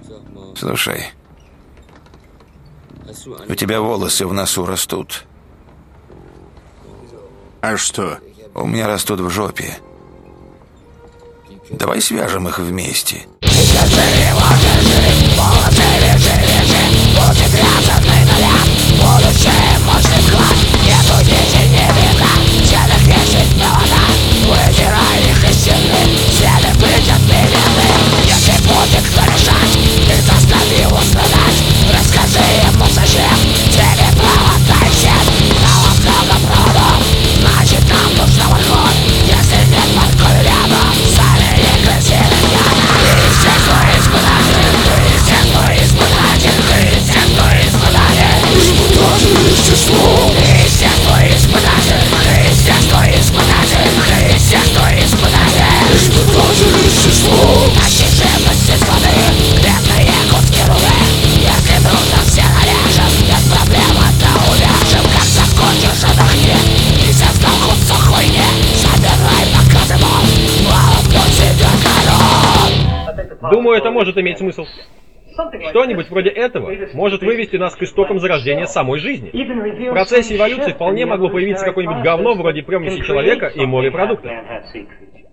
Слушай, у тебя волосы в носу растут. А что? У меня растут в жопе. Давай свяжем их вместе. Думаю, это может иметь смысл. Что-нибудь вроде этого может вывести нас к истокам зарождения самой жизни. В процессе эволюции вполне могло появиться какое-нибудь говно вроде примеси человека и морепродуктов.